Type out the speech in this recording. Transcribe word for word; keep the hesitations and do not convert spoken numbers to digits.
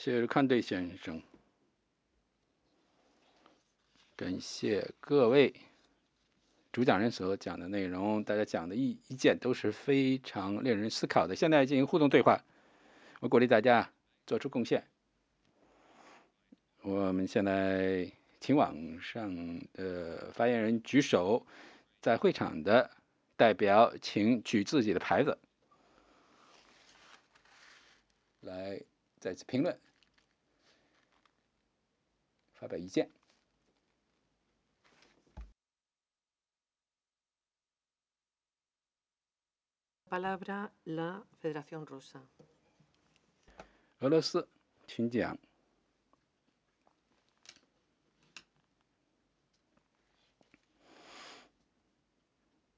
谢谢康队先生，感谢各位主讲人所讲的内容，大家讲的意意见都是非常令人思考的。现在进行互动对话，我鼓励大家做出贡献。我们现在请网上的发言人举手，在会场的代表请举自己的牌子，来再次评论，发表意见。 Palabra la Federación Rusa。 俄罗斯，请讲。